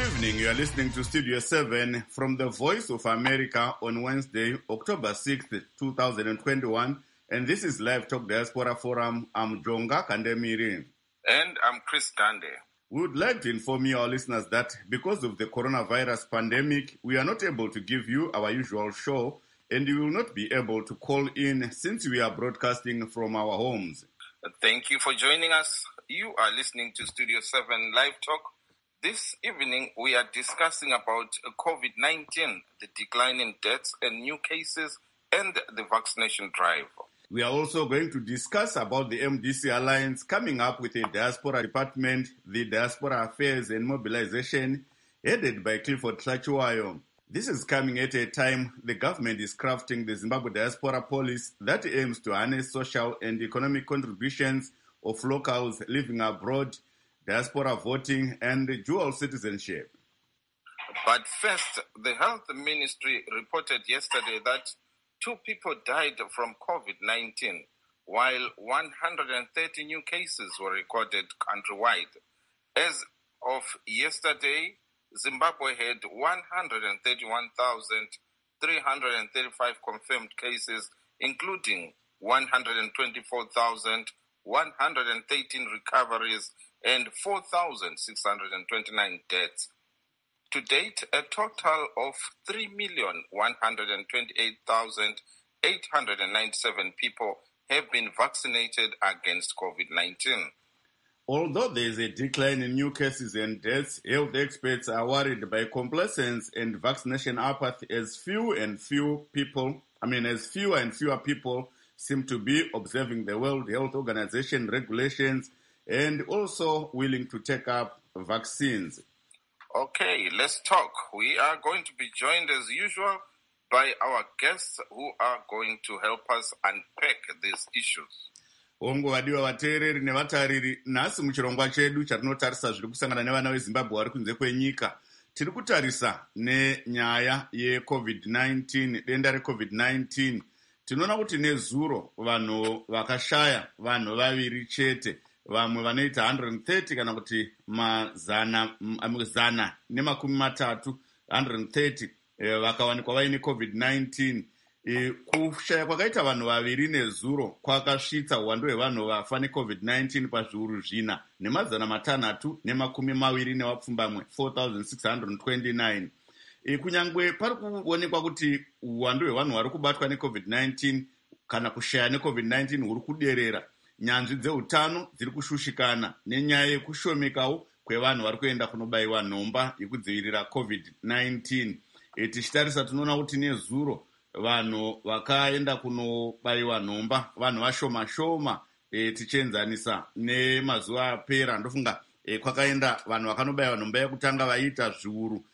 evening. You are listening to Studio 7 from the Voice of America on Wednesday, October 6th, 2021. And this is Live Talk Diaspora Forum. I'm Jonga Kandemiri. And I'm Chris Dande. We would like to inform you, our listeners, that because of the coronavirus pandemic, we are not able to give you our usual show, and you will not be able to call in since we are broadcasting from our homes. Thank you for joining us. You are listening to Studio 7 Live Talk. This evening, we are discussing about COVID-19, the decline in deaths and new cases, and the vaccination drive. We are also going to discuss about the MDC Alliance coming up with a diaspora department, the Diaspora Affairs and Mobilization, headed by Clifford Tlachiwayo. This is coming at a time the government is crafting the Zimbabwe Diaspora Policy that aims to harness social and economic contributions of locals living abroad, diaspora voting, and dual citizenship. But first, the Health Ministry reported yesterday that 2 people died from COVID-19, while 130 new cases were recorded countrywide. As of yesterday, Zimbabwe had 131,335 confirmed cases, including 124,113 recoveries and 4,629 deaths. To date, a total of 3,128,897 people have been vaccinated against COVID-19. Although there is a decline in new cases and deaths, health experts are worried by complacence and vaccination apathy as fewer and fewer people seem to be observing the World Health Organization regulations and also willing to take up vaccines. Okay, let's talk. We are going to be joined as usual by our guests who are going to help us unpack these issues. Ongo wadiwa vateereri nevatariri, nhasi muchirongwa chedu chatinotarisa zviri kusangana nevana veZimbabwe vari kunze kwenyika. Tiri kutarisa nenyaya yeCovid-19, denda reCovid-19. Tinoona kuti nezuro vanhu vakashaya, vanhu vaviri chete, vamwe vanoita 130 kana kuti zana nemakumi matatu, 130 vakawanikwa vaine COVID-19. Kushaya kwakaita vanhu vaviri nezuro kwakasvitsa uwandu hwevanhu vafa neCovid-19 pazviuru zvina nemazana matanhatu nemakumi maviri nevapfumbamwe 4,629. Kunyangwe pari kuonekwa kuti uwandu hwevanhu vari kubatwa neCovid-19 kana kushaya neCovid-19 huri kuderera, nyanzvi dzeutano dziri kushushikana nenyaya yekushomekawo kwevanhu vari kuenda kunobayiwa nhomba yekudzivirira COVID-19. Tichitarisa tinoona kuti nezuro vanhu vakaenda kunobayiwa nhomba vanhu vashoma tichienzanisa nemazuva apera. Ndofunga kwakaenda vanhu vakanobayiwa nhomba yekutanga vaita zviuru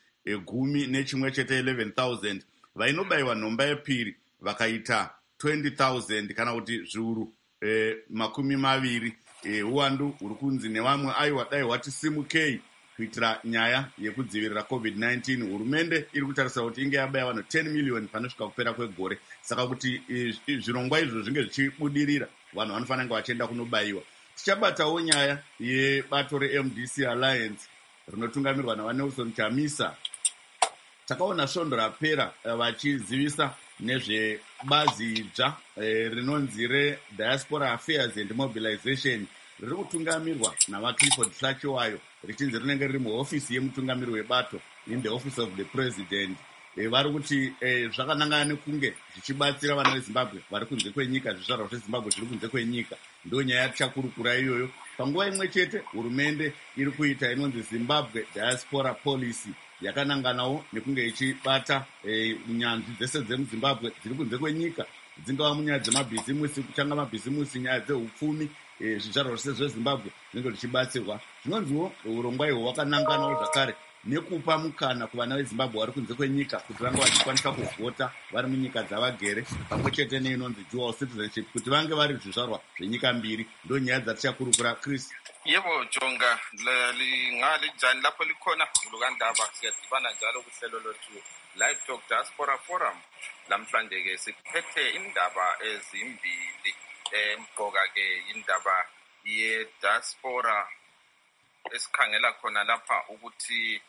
10,000 vainobayiwa nhomba yepiri vakaita 20,000 kana kuti zviuru 20. Uwandu huri kunzi nevamwe aiwa dai hwati simukei kuitira nyaya yekudzivirira COVID-19. Hurumende iri kutarisa kuti inge yabaya vanhu 10 million panosvika kupera kwegore. Saka kuti zvirongwa izvo zvinge zvichibudirira, vanhu vanofanira kunge vachienda kunobayiwa. Tichabatawo nyaya yebato reMDC Alliance rinotungamirwa naVanelson Chamisa. Takaona svondo rapera vachizivisa nezvebazi idzva rinonzi reDiaspora Affairs and Mobilization riri kutungamirwa navaClifford Tlachiwayo, richinzi rinenge riri muhofisi yemutungamiri webato in the office of the president. Vari kuti zvakanangana nekunge zvichibatsira vana veZimbabwe vari kunze kwenyika, zvizvarwa zveZimbabwe zviri kunze kwenyika. Ndo nyaya yatichakurukura iyoyo. Panguva imwe chete hurumende iri kuita inonzi Zimbabwe Diaspora Policy yakananganawo nekunge ichibata nyanzvi dzese dzemuZimbabwe dziri kunze kwenyika, dzingava munyaya dzemabhizimusi, kutanga mabhizimusi, nyaya dzeupfumi, zvizvarwa zvese zveZimbabwe zvinenge zvichibatsirwa. Zvinonziwo urongwa ihwo hwakananganawo zvakare nekupa mukana kuvana veZimbabwe vari kunze kwenyika kuti vange vachikwanisa kuvhota vari munyika dzavagere, pamwe chete neinonzi dual citizenship, kuti vange vari zvizvarwa zvenyika mbiri. Ndo nyaya dzatichakurukura. Chris. Yebo Jonga, lingalijani lapho likhona lukandaba siyadibana njalo kuhlelo lwethu Live Talk Diaspora Forum. Namhlanje ke siphethe indaba ezimbili, emqoka ke indaba ye diaspora esikhangela khona lapha ukuthi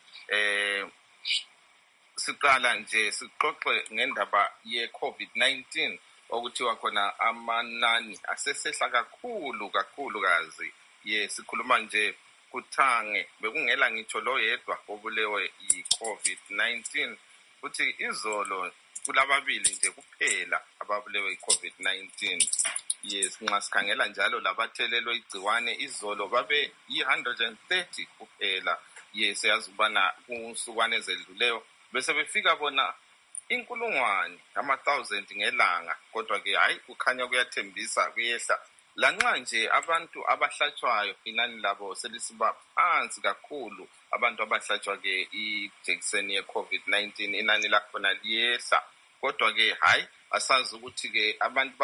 siqala nje sixoxe ngendaba ye-COVID-19 okuthiwa khona amanani asesehla kakhulukazi. Sikhuluma nje kuthange bekungela ngitsho lo yedwa obulewe yi-COVID-19 futhi izolo kulababili nje kuphela ababulewe yi-COVID-19. Nxa sikhangela njalo labathelelwe igciwane izolo babe yi-130 kuphela. Siyazi ukubana kunsukwane ezedluleyo bese befika bona 1,000 ngelanga, kodwa-ke hayi kukhanya kuyathembisa kuyehla. Lanxa nje abantu abahlatshwayo inani labo selisiba phansi kakhulu, abantu abahlatshwa-ke ijekiseni ye-COVID-19 inani lakhona liyehla, kodwa-ke hayi asazi ukuthi-ke abantu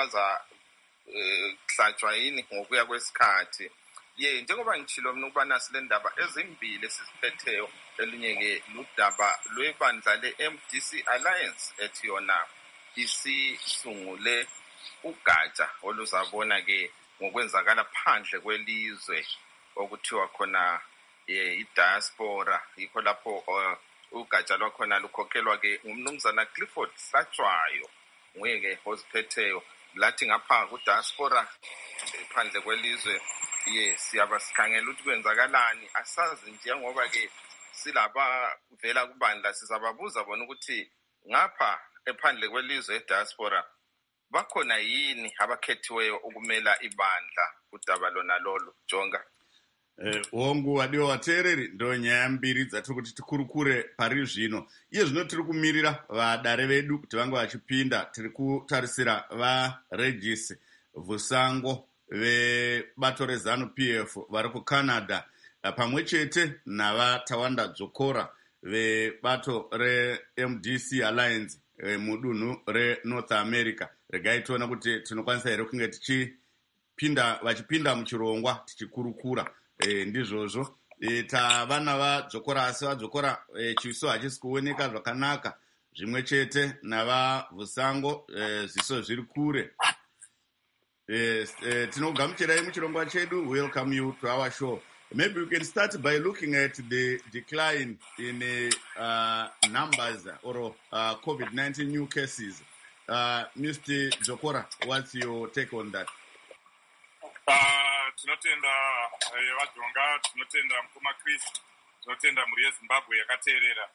hlatshwa yini ngokuya kwesikhathi. Njengoba ngitshilo mina ukubana sile ndaba ezimbili esiziphetheyo, elinye-ke ludaba lwebandla le-MDC Alliance ethi yona isisungule ugatsha oluzabona-ke ngokwenzakala phandle kwelizwe okuthiwa khona i-diaspora. Yikho lapho ugatsha lwakhona lukhokhelwa-ke ngumnumzana Clifford Hlatshwayo, nguye-ke oziphetheyo. Lathi ngapha ku-diaspora phandle kwelizwe siyabe sikhangela ukuthi kwenzakalani, asazi njengoba-ke silaba vela kubandla sizababuza bona ukuthi ngapha ephandle kwelizwe e-diaspora bakhona yini abakhethiweyo ukumela ibandla kudaba lona lolo. Jonga hongu wadiwa wateereri ndo nyaya mbiri dzatiri kuti tikurukure pari zvino. Iye zvino tiri kumirira vadare vedu kuti vange vachipinda. Tiri kutarisira vaRegis Vusango vebato reZANU-PF vari kuCanada pamwe chete navaTawanda Dzokora vebato reMDC Alliance mudunhu reNorth America. Regai tiona kuti tinokwanisa here kunge vachipinda muchirongwa tichikurukura. Ndizvozvo tavana vadzokora, asi vadzokora chiso hachisi kuoneka zvakanaka, zvimwe chete navaVusango ziso zviri kure. Tinogamuchirai muchirongwa chedu. Welcome you to our show. Maybe we can start by looking at the decline in numbers or COVID-19 new cases. Mr. Dzokora, what's your take on that? Tinotenda vajonga, tinotenda mukoma Chris, tinotenda mhuri yeZimbabwe yakateerera.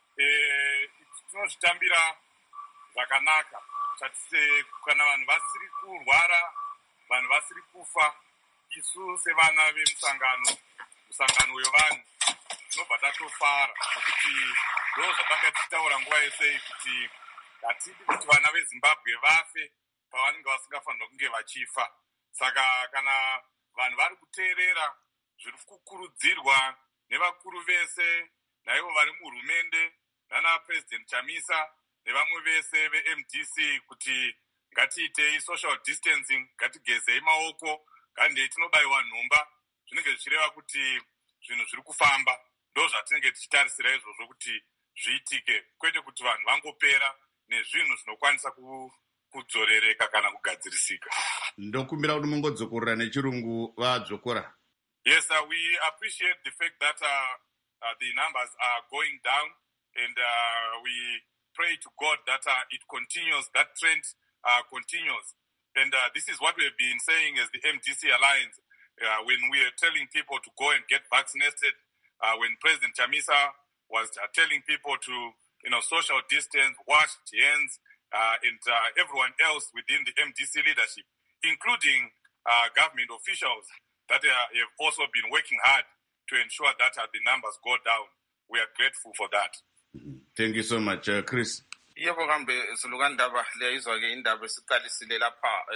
Tinozvitambira zvakanaka chatise kana vanhu vasiri kurwara, vanhu vasiri kufa, isu sevana vemusangano wevanhu tinobva tatofara, nokuti ndo zvatanga tichitaura nguva yese kuti hatidi kuti vana veZimbabwe vafe pavanenge vasingafanirwa kunge vachifa. Saka kana vanhu vari kuteerera zviri kukurudzirwa nevakuru vese, naivo vari muhurumende nana President Chamisa nevamwe vese veMDC kuti ngatiitei social distancing, ngatigezei maoko, ngandei tinobayiwa nhomba, zvinenge zvichireva kuti zvinhu zviri kufamba. Ndo zvatinenge tichitarisira izvozvo kuti zviitike, kwete kuti vanhu vangopera nezvinhu zvinokwanisa kudzorereka kana kugadzirisika. Ndokumbira kuti mungodzokorera nechirungu vadzokora. Yes, we appreciate the fact that the numbers are going down, and we pray to God that it continues, that trend continues. And this is what we have been saying as the MDC Alliance when we are telling people to go and get vaccinated, when President Chamisa was telling people to social distance, wash hands, and everyone else within the MDC leadership, including government officials that have also been working hard to ensure that the numbers go down. We are grateful for that. Thank you so much, Chris. Yebo kambe silukandaba leyizwa-ke indaba esiqalisile lapha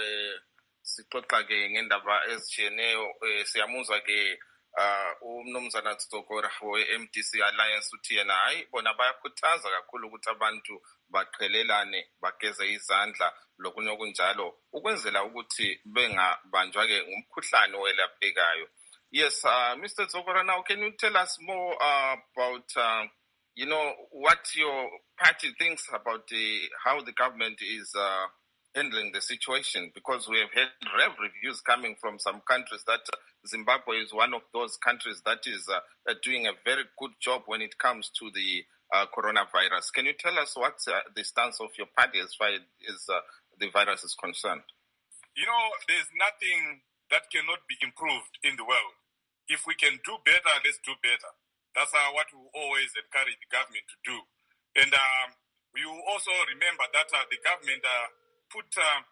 sixoxa-ke ngendaba ezitshiyeneyo. Siyamuzwa-ke umnumzana Dzokora we-MDC Alliance uthi yena hayi bona bayakhuthaza kakhulu ukuthi abantu baqhelelane, bageze izandla lokunye okunjalo ukwenzela ukuthi bengabanjwa-ke ngumkhuhlane owelaphekayo. Yes, Mr. Dzokora, now can you tell us more about what your party thinks about how the government is handling the situation? Because we have had reviews coming from some countries that Zimbabwe is one of those countries that is doing a very good job when it comes to the coronavirus. Can you tell us what's the stance of your party as far as the virus is concerned? There's nothing that cannot be improved in the world. If we can do better, let's do better. That's what we always encourage the government to do. And we also remember that the government put,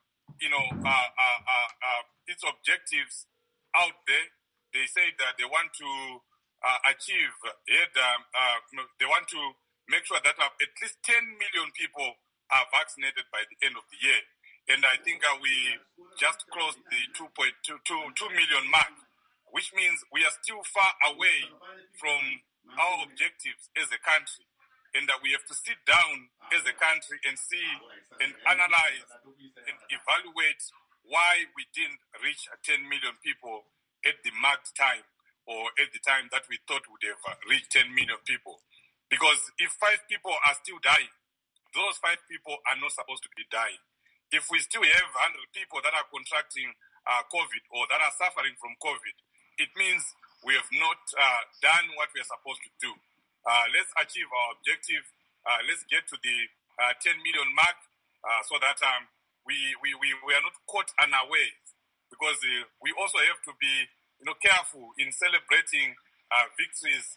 its objectives out there. They say that they want to achieve, they want to make sure that at least 10 million people are vaccinated by the end of the year. And I think we just crossed the 2 million mark, which means we are still far away from our objectives as a country. And we have to sit down as a country and see and analyze and evaluate why we didn't reach 10 million people at the marked time, or at the time that we thought would have reached 10 million people. Because if 5 people are still dying, those 5 people are not supposed to be dying. If we still have 100 people that are contracting COVID or that are suffering from COVID, it means we have not done what we are supposed to do. Let's achieve our objective. Let's get to the 10 million mark so that we are not caught unawares. Because we also have to be careful in celebrating victories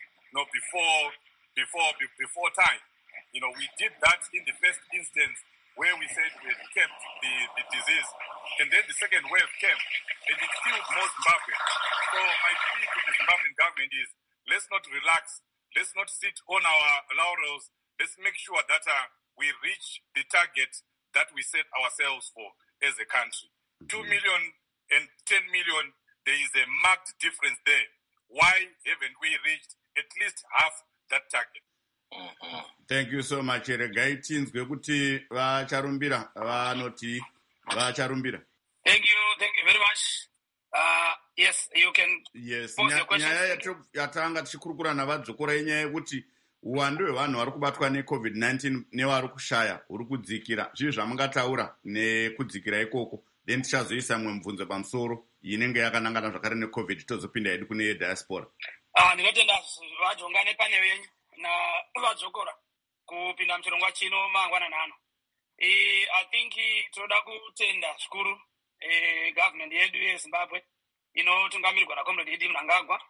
before time. We did that in the first instance where we said we had kept the disease, and then the second wave came and it killed more Zimbabwe. So my plea to the Zimbabwean government is, let's not relax, let's not sit on our laurels, let's make sure that we reach the target that we set ourselves for as a country. 2 million and 10 million, there is a marked difference there. Why haven't we reached at least half that target? Thank you so much. Regai tinzwe kuti vacharumbira vanoti vacharumbira. Thank you very much. Yes, you can. Yes, pose your question. Nyaya yatanga tichikurukura navadzokora inyaya yekuti uwandu hwevanhu vari kubatwa neCovid-19 nevari kushaya huri kudzikira. Zvii zvamungataura nekudzikira ikoko, then tichazoisa mumwe mubvunzo pamusoro inenge yakanangana zvakare neCovid, tozopinda hedu kune diaspora. Ndinotenda vajongane pane venyu navadzokora kupinda muchirongwa chino mangwanani ano. I think tinoda kutenda zvikuru government yedu yeZimbabwe inotungamirirwa naComrade Eddie Mnangagwa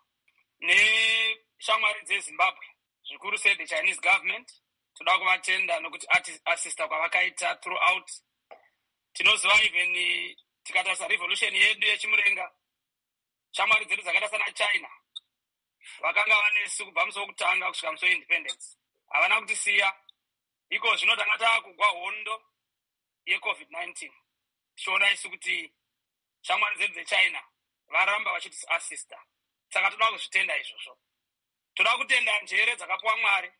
neshamwari dzeZimbabwe, zvikuru sei the Chinese government. Toda kuvatenda nokuti assista kwavakaita throughout. Tinoziva even tikatarisa revolution yedu yechimurenga, shamwari dzedu dzakaita sana China vakanga vanesi kubva musi wokutanga kusvika musi weindependence, havana kutisiya. Iko zvino tanga taakugwa hondo yeCovid-19, tichiona isu kuti shamwari dzedu dzeChina varamba vachitiasista. Saka toda kuzvitenda izvozvo. Toda kutenda njere dzakapuwa Mwari,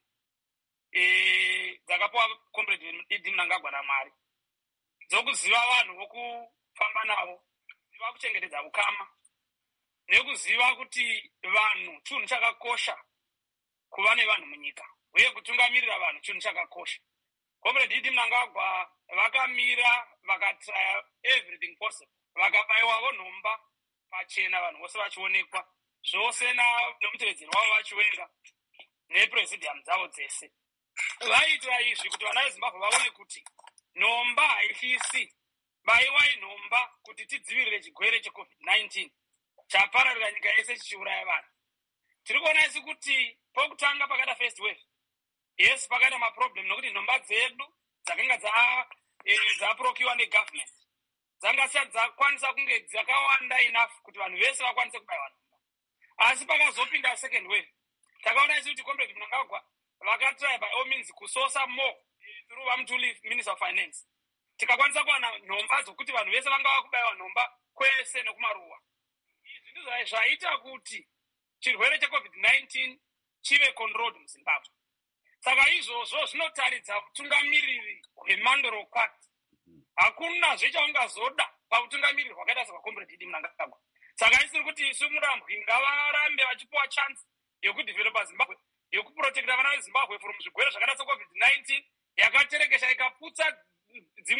dzakapuwa Comrade Eddie Mnangagwa naMwari, dzokuziva vanhu vokufamba navo, kuziva kuchengetedza ukama, nekuziva kuti vanhu chinhu chakakosha kuva nevanhu munyika, uye kutungamirira vanhu chinhu chakakosha. Comrade Eddie Mnangagwa vakamira vakatraya everything possible, vakabayiwawo nhomba pachena, vanhu vose vachionekwa, zvose nomutevedzeri wavo vachiwenga nepresidium dzavo dzese. Vaiitira izvi kuti vana veZimbabwe vaone kuti nhomba haifisi, bayiwai nhomba kuti tidzivirire chigwere cheCovid-19 chapararira nyika yese chichiuraya vanhu. Tiri kuona isi kuti pokutanga pakada first wave, yes, pakada maproblem nokuti nhomba dzedu dzakanga dzapurokiwa negovernment dzanga dzisati dzakwanisa kunge dzakawanda enough kuti vanhu vese vakwanise kubayiwa nhomba. Asi pakazopinda second wave, takaona isi kuti Comrade Mnangagwa vakatry by all means kusosa more through Vamtuli, Minister of Finance. Tikakwanisa kuwana nhomba dzokuti vanhu vese vanga vakubayiwa nhomba kwese nekumaruwa. Izvi ndizvo zvaita kuti chirwere cheCovid-19 chive controlled muZimbabwe. Saka izvozvo zvinotaridza utungamiriri hwemandorokwati. Hakuna zvechaungazoda pautungamiriri hwakaita sekaComrade Eddie Mnangagwa. Saka isiri kuti isu murambwi ngavarambe vachipuwa chance yekudevelopa Zimbabwe, yekuprotecta vana veZimbabwe from zvirwere zvakaita seCovid-19 yakaterekesha ikaputsa dzimwe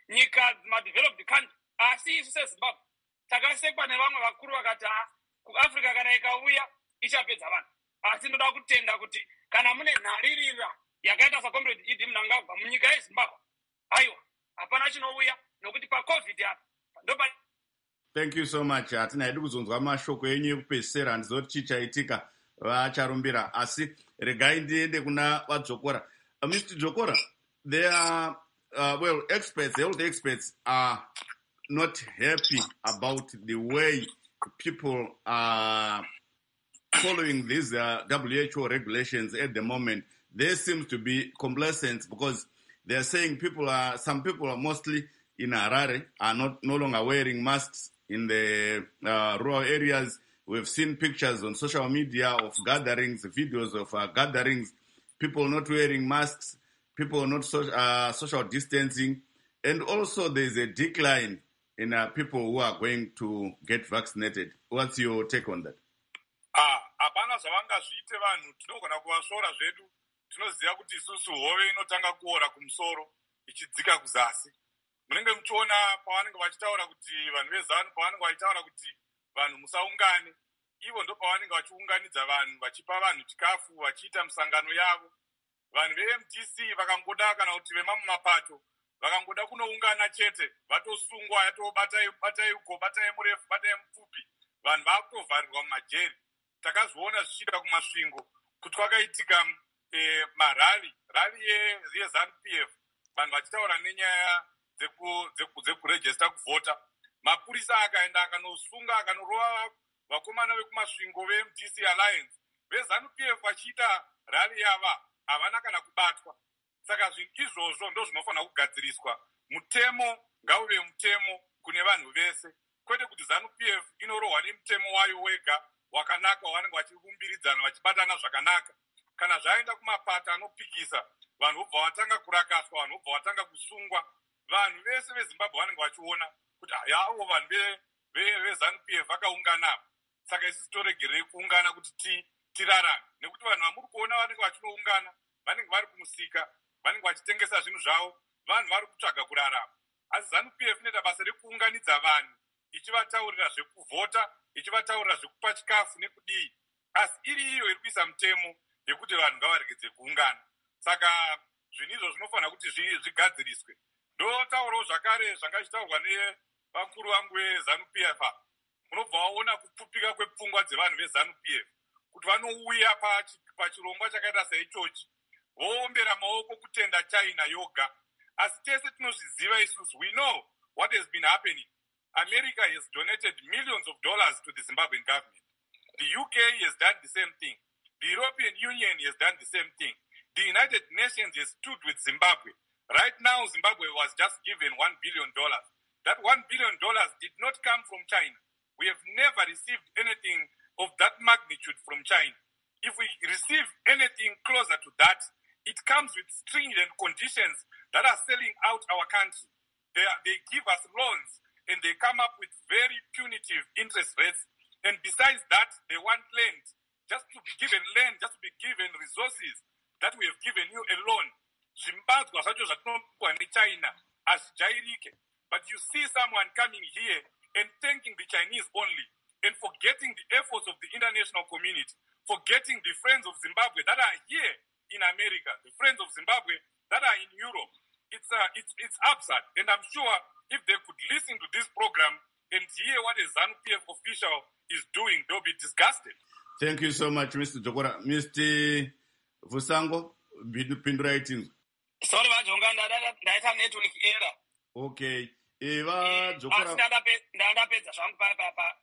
nyika madeveloped country, asi isu sezimbabwe takasekwa nevamwe vakuru vakati kuafrica kana ikauya ichapedza vanhu. Asi ndoda kutenda kuti kana mune nharirira yakaita saComrade Idi Mnangagwa munyika yeZimbabwe, aiwa hapana chinouya nokuti paCovid apa ndopa. Thank you so much. Hatina hedu kuzonzwa mashoko enyu ekupedzisira, handizoti chichaitika vacharumbira, asi regai ndiende kuna vaDzokora. Mr. Dzokora, there are health experts are not happy about the way people are following these WHO regulations at the moment. There seems to be complacence because they are saying some people are mostly in Harare are no longer wearing masks in the rural areas. We've seen pictures on social media of gatherings, videos of gatherings, people not wearing masks, people not social distancing, and also there's a decline in people who are going to get vaccinated. What's your take on that? Hapana zvavangazviite vanhu, tinogona kuvasora zvedu. Tinoziva kuti isusu hove inotanga kuora kumusoro ichidzika kuzasi. Munenge muchiona pavanenge vachitaura kuti vanhu vezanu pavanenge vachitaura kuti vanhu musaungane, ivo ndo pavanenge vachiunganidza vanhu vachipa vanhu chikafu vachiita misangano yavo. Vanhu veMDC vakangoda kana kuti vemamumapato vakangoda kunoungana chete vatosungwa batai uko batai murefu batai mupfupi, vanhu vakutovharirwa mumajeri. Takazviona zvichiita kumasvingo kuti kwakaitika marali yeZANU-PF, vanhu vachitaura nenyaya dzekurejista kuvhota. Mapurisa akaenda akanosunga akanorova vakomana vekumasvingo veMDC Alliance, veZANU-PF vachiita rali yava havana kana kubatwa. Saka zvinhu izvozvo ndo zvinofanira kugadziriswa. Mutemo ngauve mutemo kune vanhu vese, kwete kuti ZANU-PF inorohwa nemutemo wayo wega wakanaka wavanenge vachirumbiridzana vachibatana zvakanaka. Kana zvaenda kumapata anopikisa, vanhu vobva vatanga kurakaswa, vanhu vobva vatanga kusungwa. Vanhu vese veZimbabwe vanenge vachiona kuti yavo vanhu veZANU-PF vakaungana. Saka isusu toregerei kuungana kuti tirarame, nekuti vanhu vamuri kuona vanenge vachinoungana vanenge vari kumusika, vanenge vachitengesa zvinhu zvavo, vanhu vari kutsvaga kurarama. Asi ZANU-PF inoita basa rekuunganidza vanhu, ichivataurira zvekuvhota, ichivataurira zvekupa chikafu nekudii. Asi iri iyo iri kuisa mutemo yekuti vanhu ngavaregedze kuungana. Saka zvinhu izvo zvinofanira kuti zvigadziriswe. Ndotaurawo zvakare zvanga zvitaurwa nevakuru vangu veZANU-PF. Unobva waona kupfupika kwepfungwa dzevanhu veZANU-PF kuti vanouya pachirongwa chakaita saichochi voombera maoko kutenda China yoga. Asi tese tinozviziva isusu, we know what has been happening. America has donated millions of dollars to the Zimbabwean government. The UK has done the same thing. The European Union has done the same thing. The United Nations has stood with Zimbabwe. Right now, Zimbabwe was just given $1 billion. That $1 billion did not come from China. We have never received anything of that magnitude from China. If we receive anything closer to that, it comes with stringent conditions that are selling out our country. They give us loans and they come up with very punitive interest rates. And besides that, they want land. Just to be given land, just to be given resources that we have given you alone. Zimbabwe zvacho zvatinopiwa neChina hazvijairike. But you see someone coming here and thanking the Chinese only and forgetting the efforts of the international community, forgetting the friends of Zimbabwe that are here in America, the friends of Zimbabwe that are in Europe. It's absurd. And I'm sure if they could listen to this program and hear what a ZANU-PF official is doing, they'll be disgusted. Thank you so much, Mr. Dzokora. Mr. Vusango, pindurai tinzwa. Sorry, vajonga ndaita network error. Okay. VaDzokora ndandapedza zvangu papa.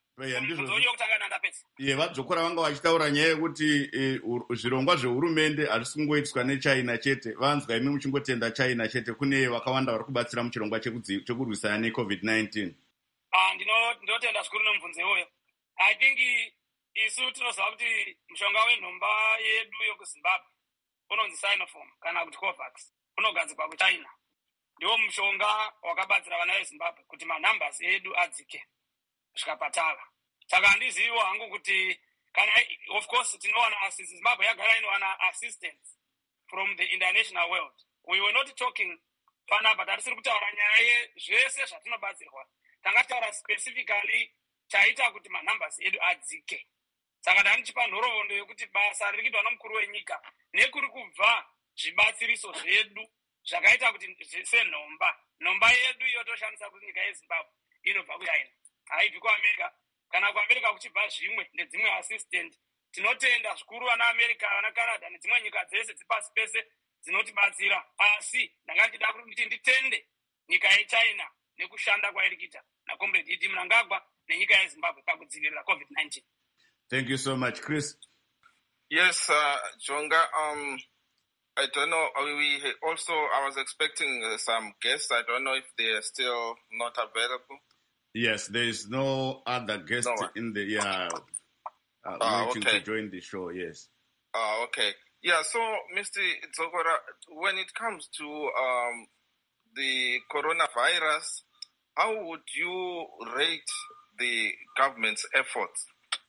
VaDzokora vanga vachitaura nyaya yekuti zvirongwa zvehurumende hazvisi kungoitiswa neChina chete. Vanzwa imi muchingotenda China chete, kune vakawanda vari kubatsira muchirongwa chekurwisana neCovid-19. Ndinotenda zvikuru nomubvunzo iwoyo. I think isu tinoziva kuti mushonga wenhomba yedu yokuZimbabwe unonzi Sinopharm kana kuti Covax unogadzirwa kuChina. Ndiwo mushonga wakabatsira vana veZimbabwe kuti manumbers edu adzike kusvika patava. Saka handiziviwo hangu kuti kana of course tinowana Zimbabwe yagara inowana assistance from the international world. We were not talking panapa tarisiri kutaura nyaya yezvese zvatinobatsirwa, tanga taura specifically chaita kuti manumbers edu adzike. Saka ndanichipa nhoroondo yokuti basa riri kuitwa nomukuru wenyika nekuri kubva zvibatsiriso zvedu zvakaita kuti senhomba yedu yotoshandisa kuti nyika yeZimbabwe inobva kuchina, haibvi kuamerica. Kana kuamerica kuchibva zvimwe nedzimwe assistant, tinotenda zvikuru vana America, vana Canada nedzimwe nyika dzese dzipasi pese dzinotibatsira. Asi ndanga ndichida kuti nditende nyika yeChina nekushanda kwairi kuita naComrade Idi Mnangagwa nenyika yeZimbabwe pakudzivirira COVID-19. Thank you so much, Chris. Yes, Jonga, I don't know, I was expecting some guests. I don't know if they are still not available. Yes, there is no other guest in the waiting to join the show, yes. Okay. Yeah, so, Mr. Zokora, when it comes to the coronavirus, how would you rate the government's efforts?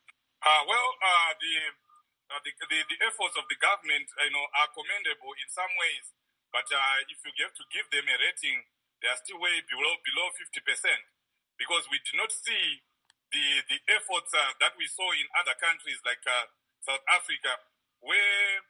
The efforts of the government, are commendable in some ways, but if you have to give them a rating, they are still way below 50%, because we do not see the efforts that we saw in other countries like South Africa, where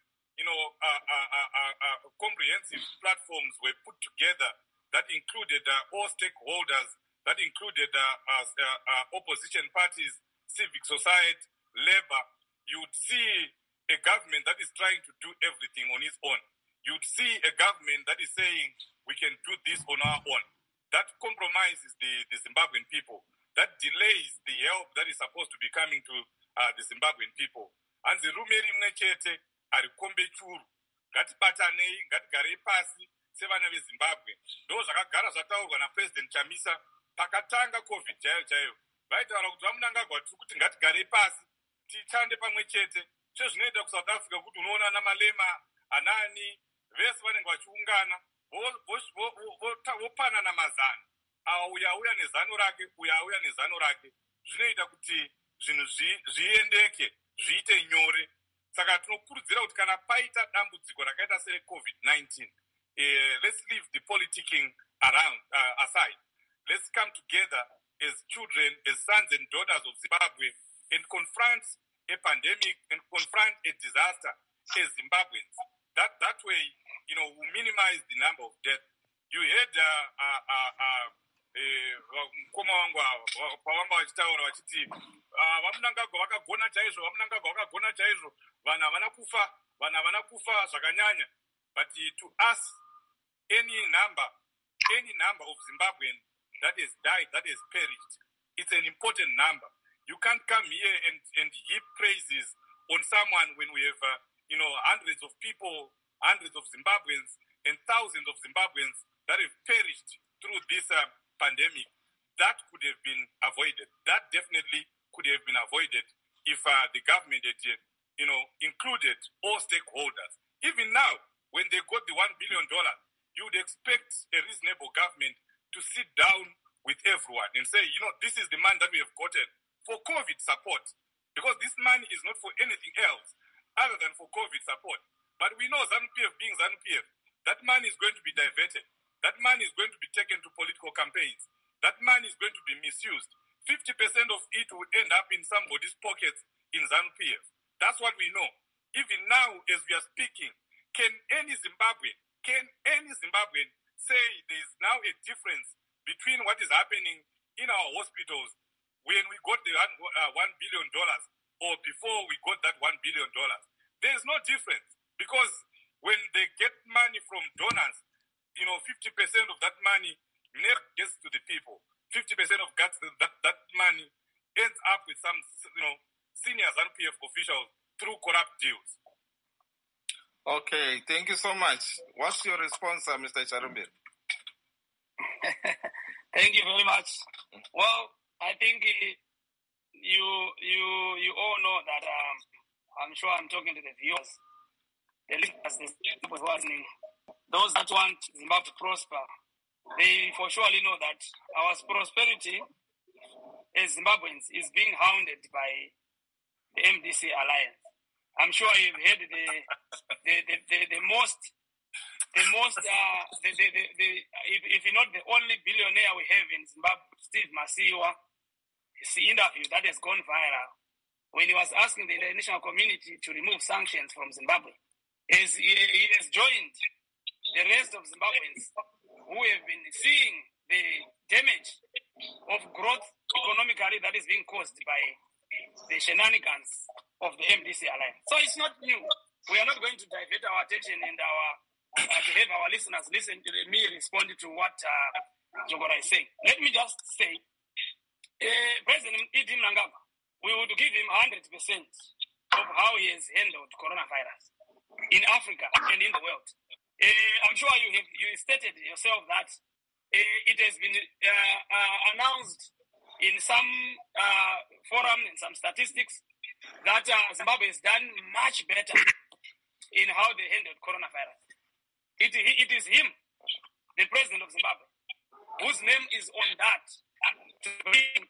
comprehensive platforms were put together that included all stakeholders, that included opposition parties, civic society, labor. You'd see a government that is trying to do everything on its own. You'd see a government that is saying we can do this on our own. That compromises the Zimbabwean people. That delays the help that is supposed to be coming to the Zimbabwean people. And the rumeri mnechete arikombe churu. Ngatibatanei, ngatigarei pasi sevana veZimbabwe. Ndo zvakagara zvataurwa naPresident Chamisa pakatanga COVID chaiyo. Vaitaura kuti vaMnangagwa tiri kuti ngatigarei pasi tichande pamwe chete. Zvinoita kuSouth Africa kuti unoona ana Malema, anani, vese vanenge vachiungana, vopanana mazano. Uyu auya nezano rake, uyu auya nezano rake. Zvinoita kuti zvinhu zviendeke, zviite nyore. Saka tinokurudzira kuti kana paita dambudziko rakaita seCovid-19, let's leave the politicking aside. Let's come together as children, as sons and daughters of Zimbabwe, and confront a pandemic and confront a disaster as Zimbabweans. That way, we'll minimize the number of deaths. You heard mukoma wangu pavanga vachitaura vachiti vaMnangagwa vakagona chaizvo, vaMnangagwa vakagona chaizvo, vanhu havana kufa zvakanyanya. But to us, any number of Zimbabwean that has died, that has perished, it's an important number. You can't come here and heap praises on someone when we have, hundreds of people, hundreds of Zimbabweans, and thousands of Zimbabweans that have perished through this pandemic. That could have been avoided. That definitely could have been avoided if the government had, included all stakeholders. Even now, when they got the $1 billion, you would expect a reasonable government to sit down with everyone and say, this is the money that we have gotten for COVID support, because this money is not for anything else other than for COVID support. But we know ZANU-PF being ZANU-PF, that money is going to be diverted. That money is going to be taken to political campaigns. That money is going to be misused. 50% of it will end up in somebody's pockets in ZANU-PF. That's what we know. Even now, as we are speaking, can any Zimbabwean say there is now a difference between what is happening in our hospitals when we got the $1 billion or before we got that $1 billion? There is no difference, because when they get money from donors, 50% of that money never gets to the people. 50% of that money ends up with some, senior ZANU-PF officials through corrupt deals. Okay, thank you so much. What's your response, Mr. Charumbir? Thank you very much. Well, I think you all know that I'm sure I'm talking to the viewers, the listeners, the people who are listening. Those that want Zimbabwe to prosper, they for surely know that our prosperity as Zimbabweans is being hounded by the MDC alliance. I'm sure you've heard the most the most, if not the only billionaire we have in Zimbabwe, Steve Masiwa, his interview that has gone viral when he was asking the international community to remove sanctions from Zimbabwe. He has joined the rest of Zimbabweans who have been seeing the damage of growth economically that is being caused by the shenanigans of the MDC alliance. So it's not new. We are not going to divert our attention and to have our listeners listen to me respond to what Jogora is saying. Let me just say, President Idi Mnangagwa, we would give him 100% of how he has handled coronavirus in Africa and in the world. I'm sure you stated yourself that it has been announced in some forum and some statistics that Zimbabwe has done much better in how they handled coronavirus. It is him, the president of Zimbabwe, whose name is on that to bring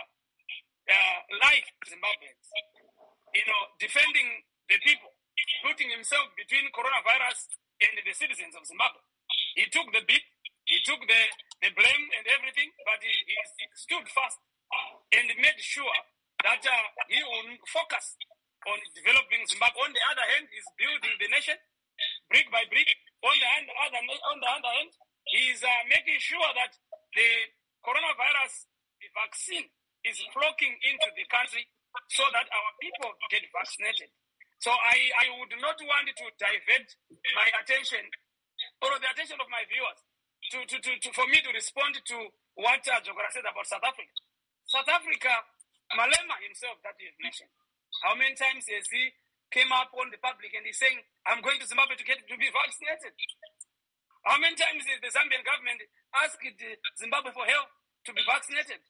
like Zimbabweans, defending the people, putting himself between coronavirus and the citizens of Zimbabwe. He took the beat, he took the blame and everything, but he stood fast and made sure that he will focus on developing Zimbabwe. On the other hand, he's building the nation brick by brick. On the other hand, he's making sure that the coronavirus vaccine is flocking into the country so that our people get vaccinated. So I would not want to divert my attention or the attention of my viewers for me to respond to what Jogora said about South Africa. South Africa, Malema himself that you have mentioned, how many times has he came up on the public and he's saying, I'm going to Zimbabwe to be vaccinated? How many times has the Zambian government asked Zimbabwe for help to be vaccinated?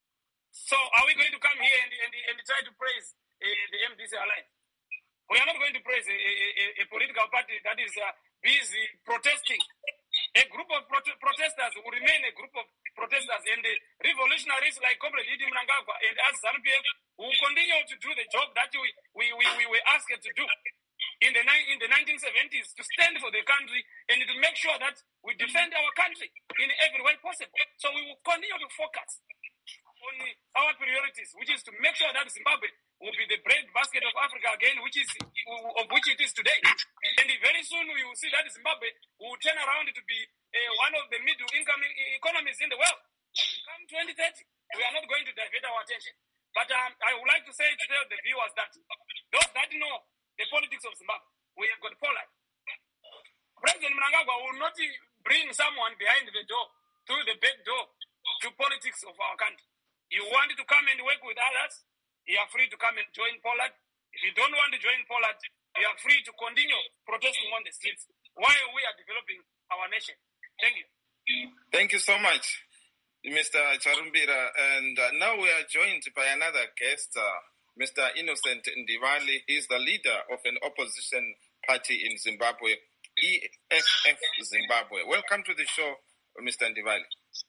So are we going to come here and try to praise the MDC alliance? We are not going to praise a political party that is busy protesting. A group of protesters will remain a group of protesters, and the revolutionaries like Comrade Idi Mnangagwa and us ZANU-PF will continue to do the job that we were asked to do in the 1970s, to stand for the country and to make sure that we defend our country in every way possible. So we will continue to focus on our priorities, which is to make sure that Zimbabwe will be the bread basket of Africa again, which it is today. And very soon we will see that Zimbabwe will turn around to be one of the middle-income economies in the world. Come 2030, we are not going to divert our attention. But I would like to say to tell the viewers that those that know the politics of Zimbabwe, we have got Poland. President Mnangagwa will not bring someone behind the door, through the back door, to politics of our country. You want to come and work with others, you are free to come and join Poland. If you don't want to join Poland, you are free to continue protesting on the streets while we are developing our nation. Thank you. Thank you so much, Mr. Charumbira. And now we are joined by another guest, Mr. Innocent Ndivali. He's the leader of an opposition party in Zimbabwe, EFF Zimbabwe. Welcome to the show, Mr. Ndivali.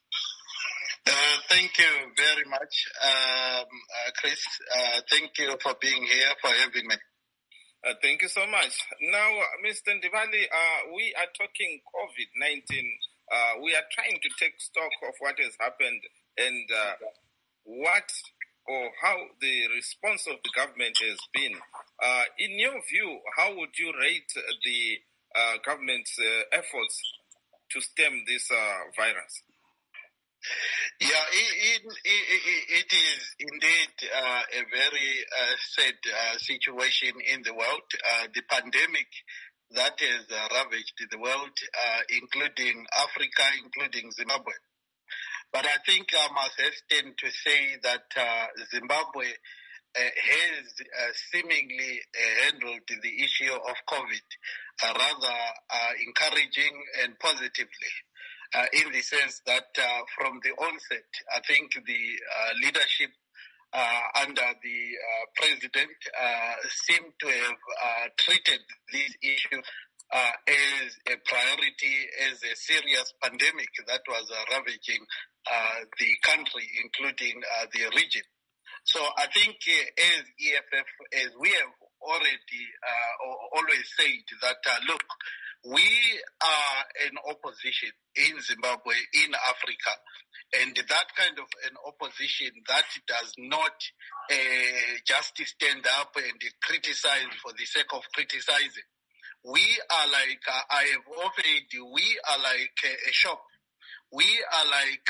Thank you very much, Chris. Thank you for being here, for having me. Thank you so much. Now, Mr. Ndivali, we are talking COVID-19. We are trying to take stock of what has happened and what or how the response of the government has been. In your view, how would you rate the government's efforts to stem this virus? Yeah, it is indeed a very sad situation in the world. The pandemic that has ravaged the world, including Africa, including Zimbabwe. But I think I must hasten to say that Zimbabwe has seemingly handled the issue of COVID rather encouraging and positively. In the sense that from the onset, I think the leadership under the president seemed to have treated this issue as a priority, as a serious pandemic that was ravaging the country, including the region. So I think as EFF, as we have already always said that, look, we are an opposition in Zimbabwe, in Africa, and that kind of an opposition that does not just stand up and criticize for the sake of criticizing. We are like, I have offered, we are like a shop. We are like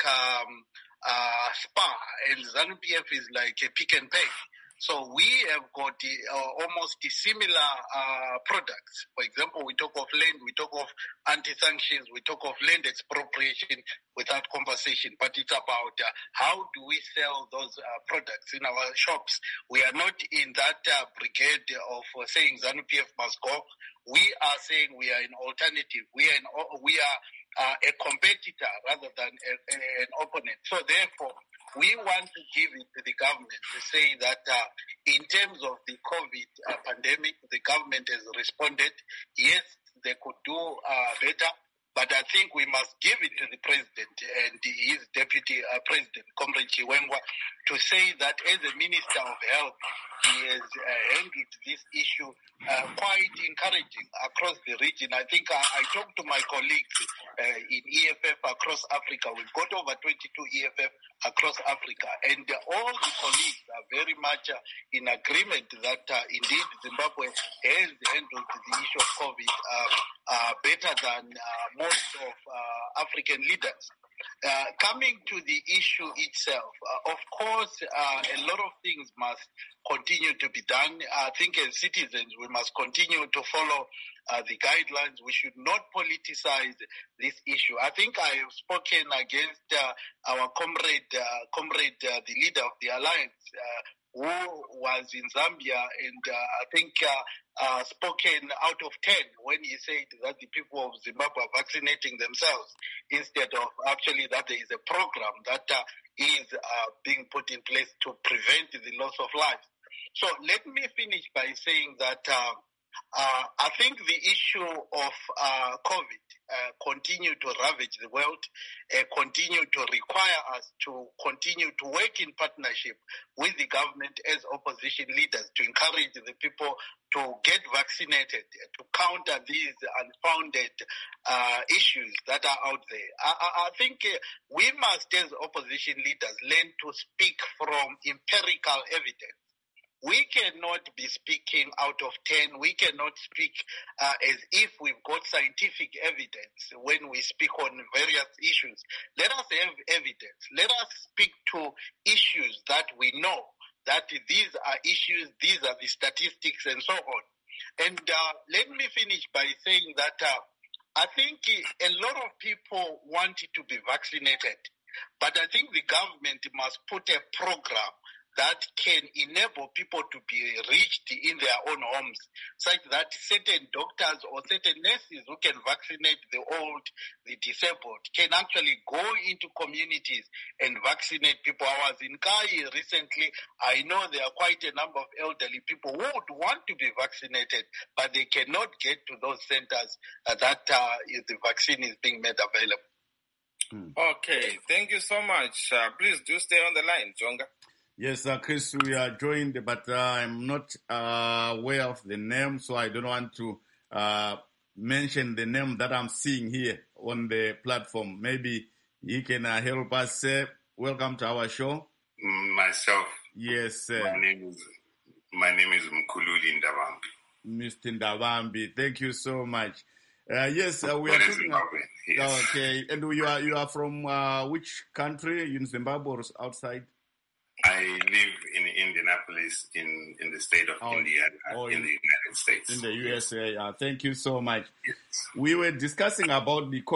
Spar, and ZANU-PF is like a Pick and Pay. So we have got almost similar products. For example, we talk of land, we talk of anti-sanctions, we talk of land expropriation without compensation. But it's about how do we sell those products in our shops. We are not in that brigade of saying ZANU-PF must go. We are saying we are an alternative. We are a competitor rather than an opponent. So therefore, we want to give it to the government to say that in terms of the COVID pandemic, the government has responded. Yes, they could do better, but I think we must give it to the president and his deputy president, Comrade Chiwengwa, to say that as a Minister of Health, he has handled this issue quite encouraging across the region. I think I talked to my colleagues in EFF across Africa. We've got over 22 EFF across Africa, and all the colleagues are very much in agreement that indeed Zimbabwe has handled the issue of COVID better than most of African leaders. Coming to the issue itself, of course, a lot of things must continue to be done. I think as citizens, we must continue to follow the guidelines. We should not politicize this issue. I think I have spoken against our comrade, the leader of the alliance, who was in Zambia, and I think spoken out of 10 when he said that the people of Zimbabwe are vaccinating themselves instead of actually that there is a program that is being put in place to prevent the loss of life. So let me finish by saying that I think the issue of COVID continue to ravage the world, continue to require us to continue to work in partnership with the government as opposition leaders to encourage the people to get vaccinated, to counter these unfounded issues that are out there. I think we must, as opposition leaders, learn to speak from empirical evidence. We cannot be speaking out of 10. We cannot speak as if we've got scientific evidence when we speak on various issues. Let us have evidence. Let us speak to issues that we know, that these are issues, these are the statistics and so on. And let me finish by saying that I think a lot of people wanted to be vaccinated, but I think the government must put a program that can enable people to be reached in their own homes, such that certain doctors or certain nurses who can vaccinate the old, the disabled, can actually go into communities and vaccinate people. I was in Kai recently. I know there are quite a number of elderly people who would want to be vaccinated, but they cannot get to those centers that the vaccine is being made available. Okay, thank you so much. Please do stay on the line, Jonga. Yes, Chris, we are joined, but I'm not aware of the name, so I don't want to mention the name that I'm seeing here on the platform. Maybe he can help us. Welcome to our show. Myself. Yes. My name is Mkululi Ndavambi. Mr. Ndavambi, thank you so much. Yes, we are talking about, yes. Okay, and you are from which country, in Zimbabwe or outside? I live in Indianapolis, in the state of Indiana, in the United States. In the USA. Thank you so much. Yes. We were discussing about the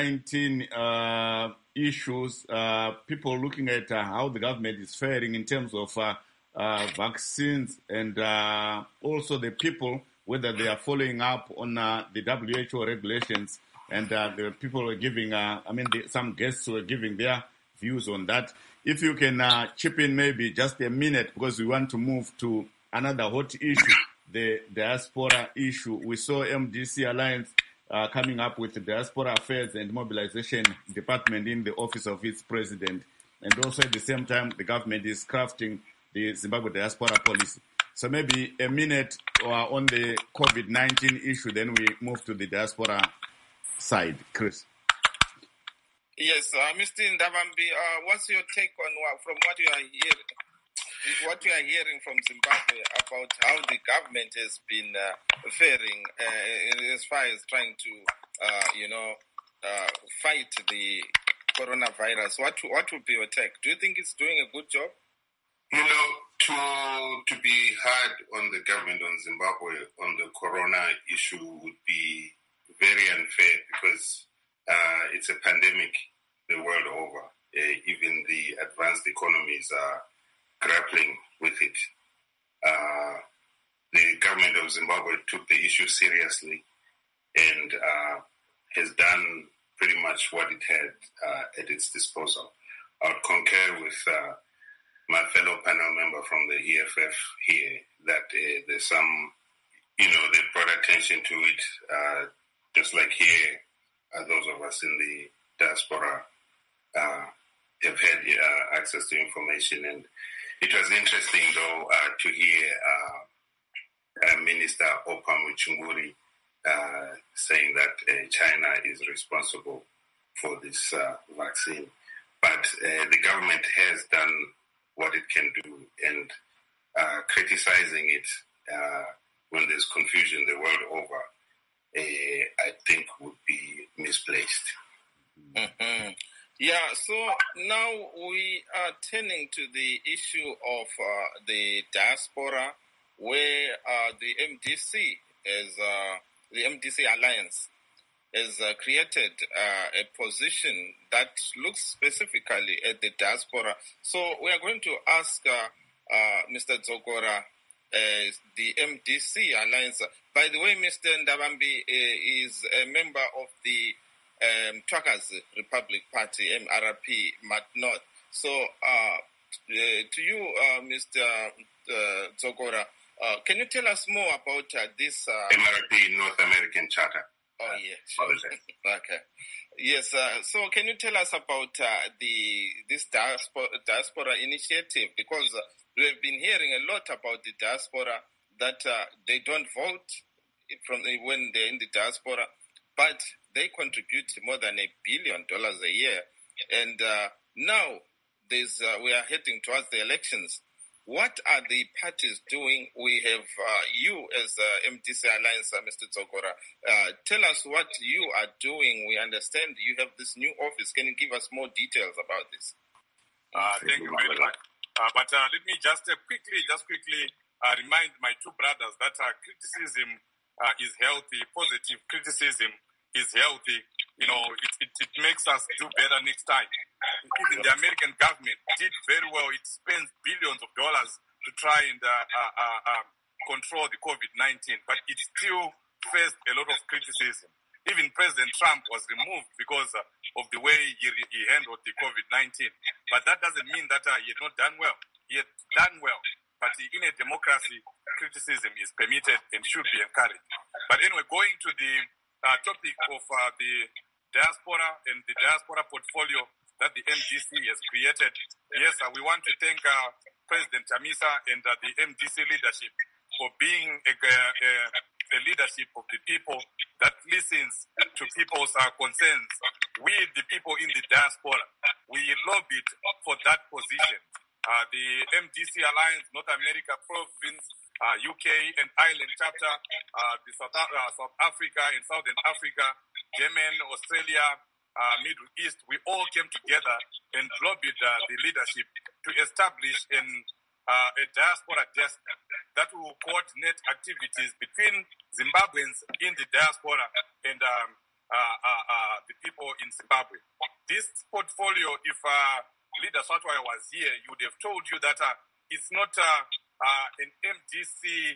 COVID-19 issues, people looking at how the government is faring in terms of vaccines, and also the people, whether they are following up on the WHO regulations, and the people are giving, some guests were giving their views on that. If you can chip in maybe just a minute, because we want to move to another hot issue, the diaspora issue. We saw MDC Alliance coming up with the Diaspora Affairs and Mobilization Department in the office of its president. And also at the same time, the government is crafting the Zimbabwe diaspora policy. So maybe a minute on the COVID-19 issue, then we move to the diaspora side. Chris. Yes, Mr. Ndabambi, what's your take on from what you are hearing from Zimbabwe about how the government has been faring as far as trying to, fight the coronavirus? What would be your take? Do you think it's doing a good job? To be hard on the government on Zimbabwe on the corona issue would be very unfair because it's a pandemic the world over. Even the advanced economies are grappling with it. The government of Zimbabwe took the issue seriously and has done pretty much what it had at its disposal. I would concur with my fellow panel member from the EFF here that there's some, they brought attention to it, just like here, those of us in the diaspora have had access to information. And it was interesting, though, to hear Minister Opa Muchunguri saying that China is responsible for this vaccine. But the government has done what it can do, and criticizing it when there's confusion the world over, I think would be misplaced. Mm-hmm. Yeah, so now we are turning to the issue of the diaspora, where the MDC Alliance has created a position that looks specifically at the diaspora. So we are going to ask Mr. Dzogora, the MDC Alliance. By the way, Mr. Ndabambi is a member of the Truckers Republic Party, MRP, Mat North. So to you, Mr. Dzogora, can you tell us more about this? MRP, North American Charter. Oh, yeah. Sure. Okay. Yes. So can you tell us about this diaspora initiative? Because we have been hearing a lot about the diaspora, that they don't vote when they're in the diaspora, but they contribute more than $1 billion a year. And now we are heading towards the elections. What are the parties doing? We have you as MDC Alliance, Mr. Dzogora. Tell us what you are doing. We understand you have this new office. Can you give us more details about this? Thank you very much. But let me just quickly remind my two brothers that criticism is healthy. Positive criticism is healthy. It makes us do better next time. Even the American government did very well. It spends billions of dollars to try and control the COVID-19, but it still faced a lot of criticism. Even President Trump was removed because of the way he handled the COVID-19. But that doesn't mean that he had not done well. He had done well. But in a democracy, criticism is permitted and should be encouraged. But anyway, going to the topic of the diaspora and the diaspora portfolio that the MDC has created. Yes, we want to thank President Chamisa and the MDC leadership for being a leadership of the people that listens to people's concerns. We, the people in the diaspora, we lobbied for that position. The MDC Alliance, North America Province, UK and Ireland chapter, the South Africa and Southern Africa, Yemen, Australia, Middle East, we all came together and lobbied the leadership to establish a diaspora desk that will coordinate activities between Zimbabweans in the diaspora and the people in Zimbabwe. This portfolio, if Leader Swatwaya was here, he would have told you that it's not an MDC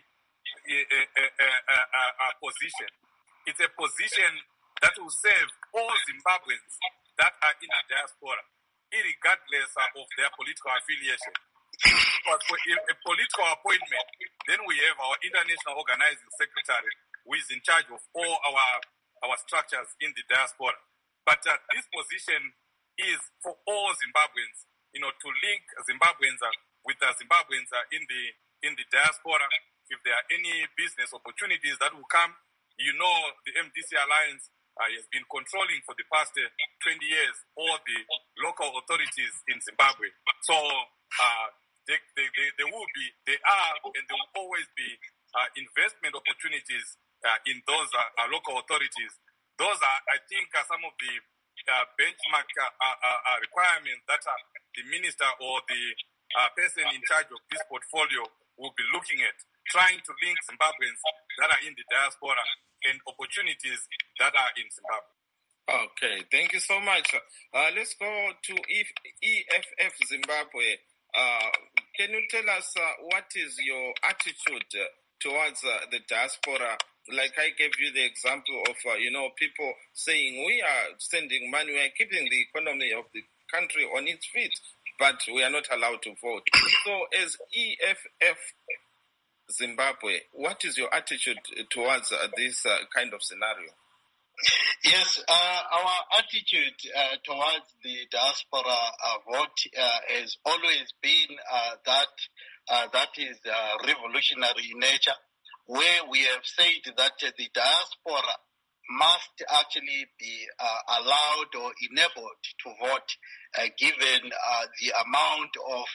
position. It's a position that will serve all Zimbabweans that are in the diaspora, irregardless of their political affiliation. But for a political appointment, then we have our international organizing secretary, who is in charge of all our structures in the diaspora. But this position is for all Zimbabweans, to link Zimbabweans with Zimbabweans in the in the diaspora, if there are any business opportunities that will come, the MDC Alliance has been controlling for the past 20 years all the local authorities in Zimbabwe. So there are, and there will always be investment opportunities in those local authorities. Those are, I think, some of the benchmark requirements that the minister or the person in charge of this portfolio will be looking at, trying to link Zimbabweans that are in the diaspora and opportunities that are in Zimbabwe. Okay, thank you so much. Let's go to EFF Zimbabwe. Can you tell us what is your attitude towards the diaspora? Like I gave you the example of, people saying we are sending money, we are keeping the economy of the country on its feet, but we are not allowed to vote. So as EFF Zimbabwe, what is your attitude towards this kind of scenario? Yes, our attitude towards the diaspora vote has always been that is revolutionary in nature, where we have said that the diaspora must actually be allowed or enabled to vote, given the amount of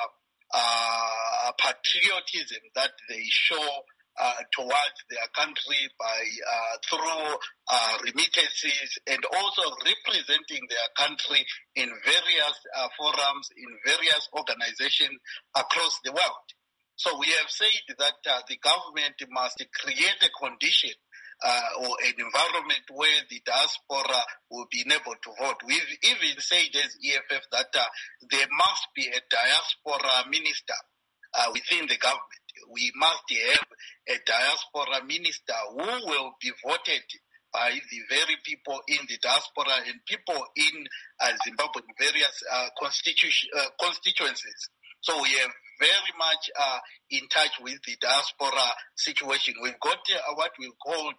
patriotism that they show towards their country through remittances, and also representing their country in various forums, in various organizations across the world. So we have said that the government must create a condition or an environment where the diaspora will be able to vote. We've even said as EFF that there must be a diaspora minister within the government. We must have a diaspora minister who will be voted by the very people in the diaspora and people in Zimbabwe in various constituencies. So we are very much in touch with the diaspora situation. We've got what we've called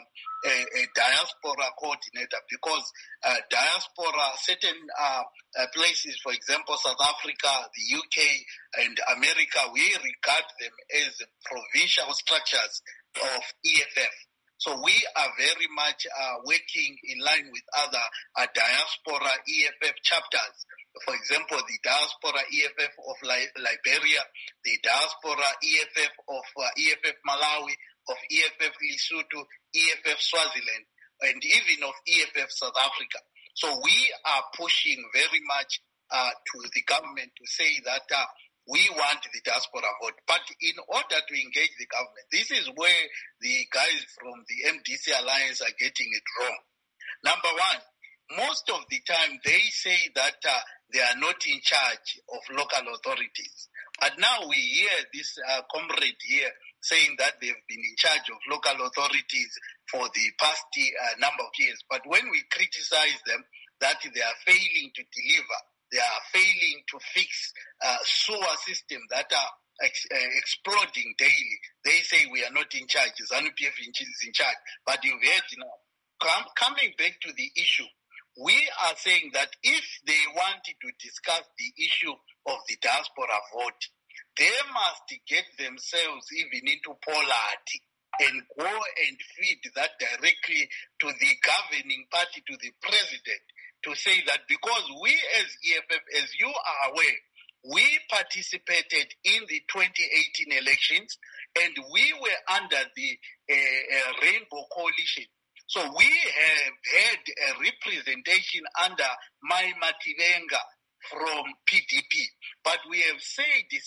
a diaspora coordinator, because diaspora, certain places, for example, South Africa, the UK, and America, we regard them as provincial structures of EFF. So we are very much working in line with other diaspora EFF chapters. For example, the diaspora EFF of Liberia, the diaspora EFF of EFF Malawi, of EFF Lesotho, EFF Swaziland, and even of EFF South Africa. So we are pushing very much to the government to say that we want the diaspora vote. But in order to engage the government, this is where the guys from the MDC Alliance are getting it wrong. Number one, most of the time they say that they are not in charge of local authorities. But now we hear this comrade here saying that they've been in charge of local authorities for the past number of years. But when we criticize them that they are failing to deliver, they are failing to fix sewer systems that are exploding daily, they say we are not in charge. ZANU-PF is in charge. But you've heard now. Coming back to the issue, we are saying that if they wanted to discuss the issue of the diaspora vote, they must get themselves even into polarity and go and feed that directly to the governing party, to the president, to say that because we as EFF, as you are aware, we participated in the 2018 elections and we were under the Rainbow Coalition. So we have had a representation under Mai Mativenga from PDP. But we have said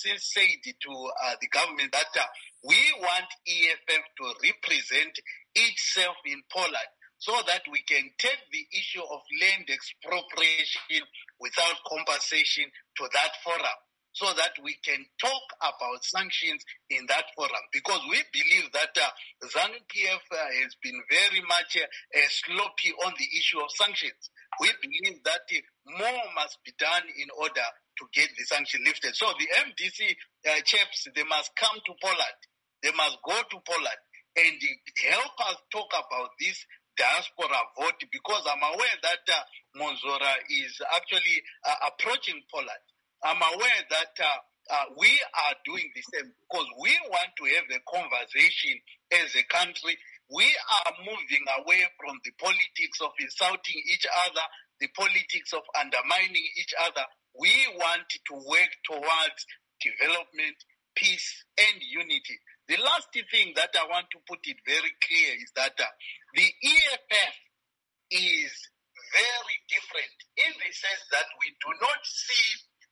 to the government that we want EFF to represent itself in Poland so that we can take the issue of land expropriation without compensation to that forum, so that we can talk about sanctions in that forum. Because we believe that ZANU-PF has been very much sloppy on the issue of sanctions. We believe that more must be done in order to get the sanction lifted. So the MDC chaps, they must come to Poland. They must go to Poland and help us talk about this diaspora vote, because I'm aware that Monzora is actually approaching Poland. I'm aware that we are doing the same because we want to have a conversation as a country. We are moving away from the politics of insulting each other, the politics of undermining each other. We want to work towards development, peace, and unity. The last thing that I want to put it very clear is that the EFF is very different in the sense that we do not see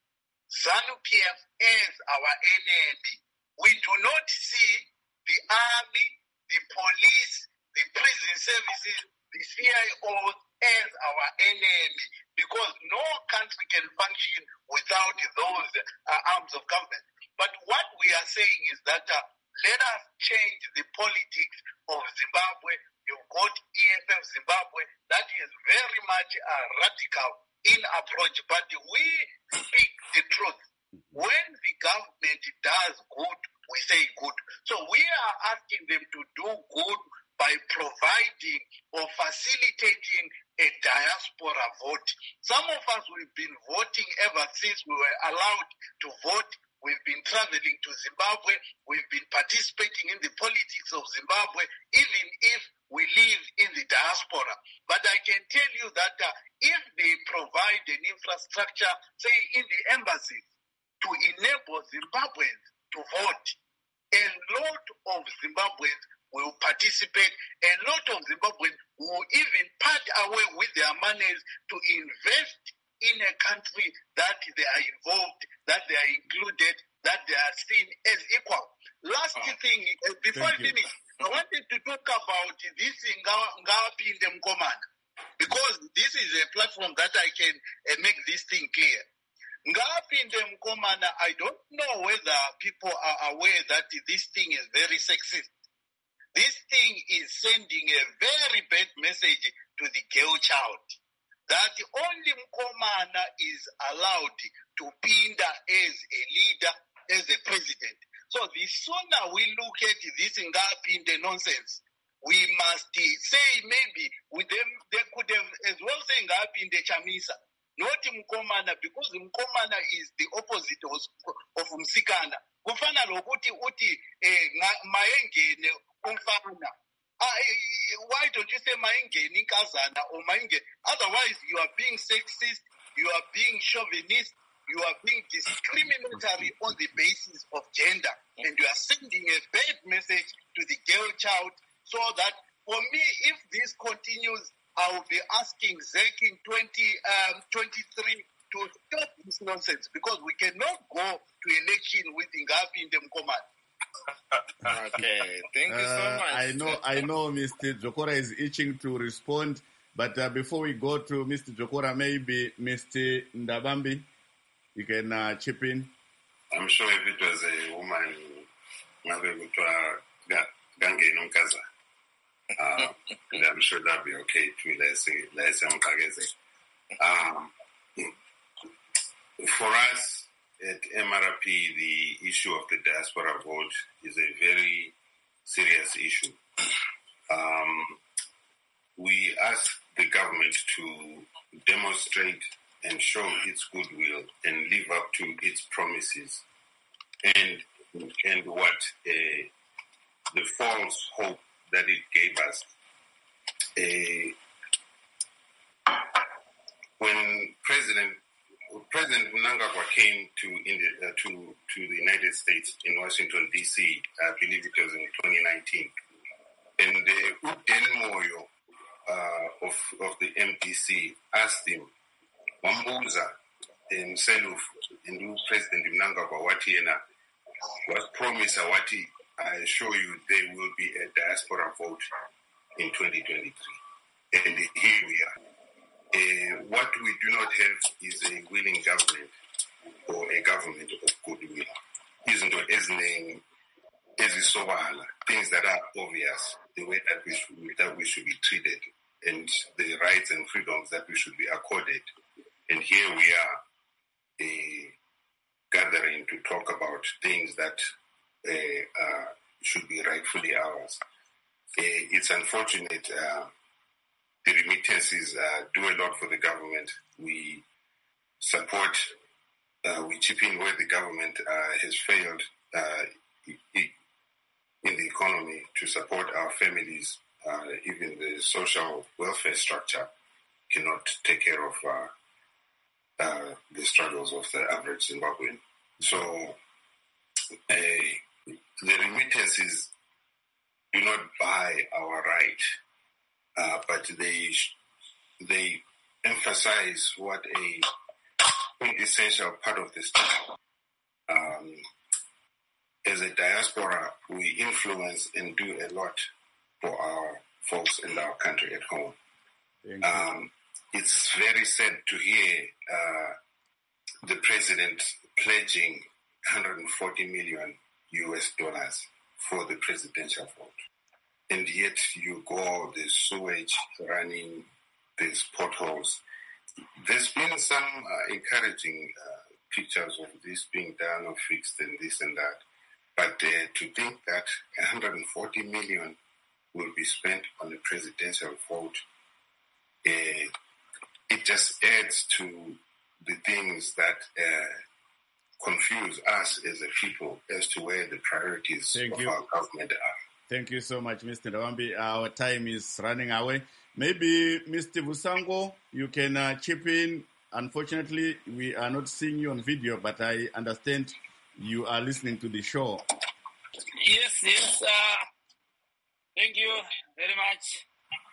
ZANU-PF as our enemy. We do not see the army, the police, the prison services, the CIOs as our enemy, because no country can function without those arms of government. But what we are saying is that let us change the politics of Zimbabwe. You've got EFF Zimbabwe that is very much radical in approach, but we speak the truth. When the government does good, we say good. So we are asking them to do good by providing or facilitating a diaspora vote. Some of us, we've been voting ever since we were allowed to vote. We've been traveling to Zimbabwe. We've been participating in the politics of Zimbabwe, even if we live in the diaspora. But I can tell you that if they provide an infrastructure, say in the embassies, to enable Zimbabweans to vote, a lot of Zimbabweans will participate. A lot of Zimbabweans will even part away with their monies to invest in a country that they are involved, that they are included, that they are seen as equal. Last thing, before I finish, I wanted to talk about this in Ngapinde Mkomana, because this is a platform that I can make this thing clear. Ngapinde Mkomana, I don't know whether people are aware that this thing is very sexist. This thing is sending a very bad message to the girl child, that only Mkomana is allowed to pinda as a leader, as a president. So the sooner we look at this Ngapinde nonsense, we must say maybe with them, they could have as well say Ngapinde Chamisa, not Mkomana, because Mkomana is the opposite of Msikana. Kufana lokuti uti maengene umfana. Why don't you say maengene kazana or maenge? Otherwise, you are being sexist, you are being chauvinist, you are being discriminatory on the basis of gender, and you are sending a bad message to the girl child. So that for me, if this continues, I will be asking ZEC in 2023 to stop this nonsense, because we cannot go to election with Ngapinde Mkomana. Okay, thank you so much. I know Mr. Jokora is itching to respond, but before we go to Mr. Jokora, maybe Mr. Ndabambi, you can chip in. I'm sure if it was a woman, I'm sure that'd be okay too. Let's say for us at MRP, the issue of the diaspora vote is a very serious issue. We ask the government to demonstrate and show its goodwill and live up to its promises and what the false hope that it gave us. When President Mnangagwa came to the United States in Washington, D.C., I believe it was in 2019, and Uden Moyo of the MDC asked him, Wambuza himself, and President Mnangagwa, what promise I assure you there will be a diaspora vote in 2023. And here we are. What we do not have is a willing government or a government of goodwill. Isn't things that are obvious, the way that we should be treated, and the rights and freedoms that we should be accorded. And here we are gathering to talk about things that should be rightfully ours. It's unfortunate. The remittances do a lot for the government. We support we chip in where the government has failed in the economy to support our families. Even the social welfare structure cannot take care of the struggles of the average Zimbabwean. So the remittances do not buy our right, but they emphasize what a essential part of the state. As a diaspora, we influence and do a lot for our folks in our country at home. It's very sad to hear the president pledging $140 million for the presidential vote. And yet you go, there's sewage running, there's potholes. There's been some encouraging pictures of this being done or fixed and this and that. But to think that $140 million will be spent on the presidential vote, it just adds to the things that confuse us as a people as to where the priorities of our government are. Thank you so much, Mr. Ndawambi. Our time is running away. Maybe Mr. Vusango, you can chip in. Unfortunately, we are not seeing you on video, but I understand you are listening to the show. Yes. Thank you very much.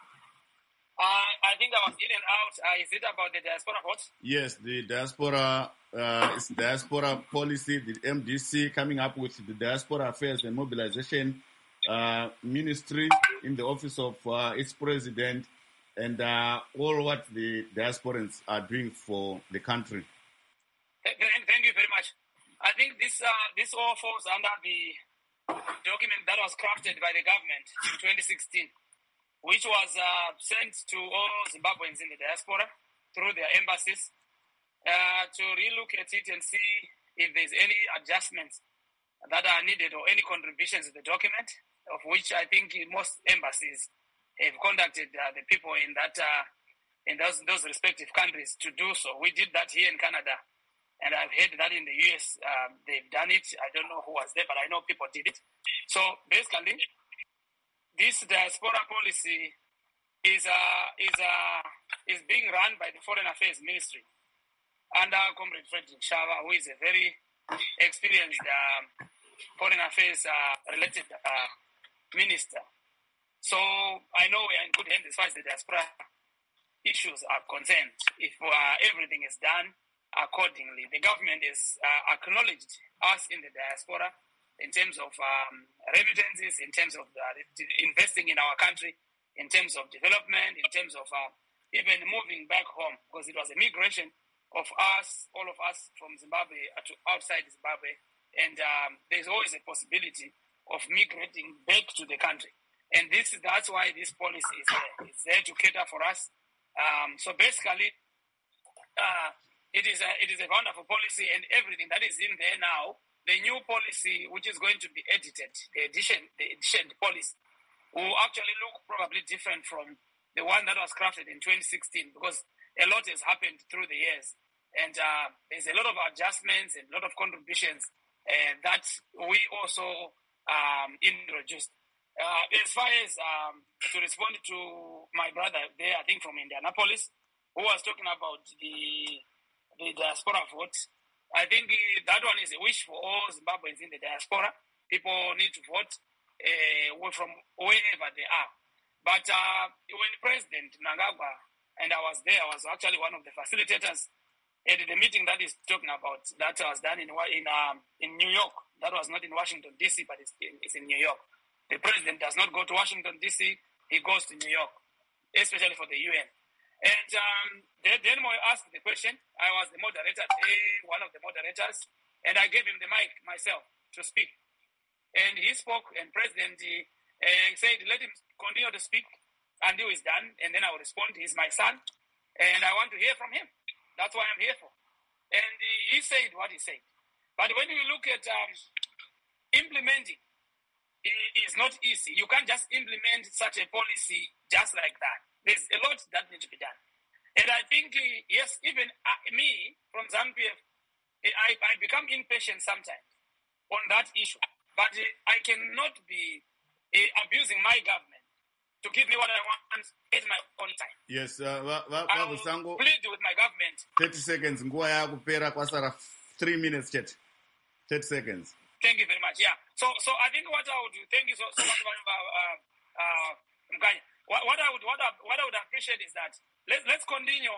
I think I was in and out. Is it about the diaspora vote? Yes, the diaspora, it's diaspora policy, the MDC coming up with the Diaspora Affairs and Mobilization Ministry in the office of its president, and all what the diasporans are doing for the country. Thank you very much. I think this all falls under the document that was crafted by the government in 2016, which was sent to all Zimbabweans in the diaspora through their embassies to relook at it and see if there's any adjustments that are needed or any contributions to the document, of which I think most embassies have contacted the people in those respective countries to do so. We did that here in Canada, and I've heard that in the US they've done it. I don't know who was there, but I know people did it. So basically, this diaspora policy is being run by the Foreign Affairs Ministry under Comrade Frederick Shava, who is a very experienced foreign affairs related minister. So I know we are in good hands as far as the diaspora issues are concerned. If everything is done accordingly, the government has acknowledged us in the diaspora in terms of remittances, in terms of investing in our country, in terms of development, in terms of even moving back home, because it was a migration of us, all of us from Zimbabwe to outside Zimbabwe, and there's always a possibility of migrating back to the country. And that's why this policy is there. It's there to cater for us. So basically, it is a wonderful policy, and everything that is in there now, the new policy, which is going to be edited, the edition policy, will actually look probably different from the one that was crafted in 2016, because a lot has happened through the years. And there's a lot of adjustments and a lot of contributions that we also introduced. As far as to respond to my brother there, I think from Indianapolis, who was talking about the diaspora vote, I think that one is a wish for all Zimbabweans in the diaspora. People need to vote from wherever they are. But when President Mnangagwa, and I was there, I was actually one of the facilitators at the meeting that he's talking about, that was done in New York. That was not in Washington, D.C., but it's in New York. The president does not go to Washington, D.C., he goes to New York, especially for the UN. And then when I asked the question, I was the moderator, one of the moderators, and I gave him the mic myself to speak. And he spoke, and President said, let him continue to speak until he's done, and then I will respond. He's my son, and I want to hear from him. That's what I'm here for. And he said what he said. But when you look at implementing, it is not easy. You can't just implement such a policy just like that. There's a lot that needs to be done. And I think, yes, even me from Zambia, I become impatient sometimes on that issue. But I cannot be abusing my government to give me what I want at my own time. Yes, I will plead with my government. 30 seconds. Nguva yakupera kwasara 3 minutes chet. 30 seconds. Thank you very much. Yeah. So I think what I would do, thank you so much, Mkanya. What I would appreciate is that let's continue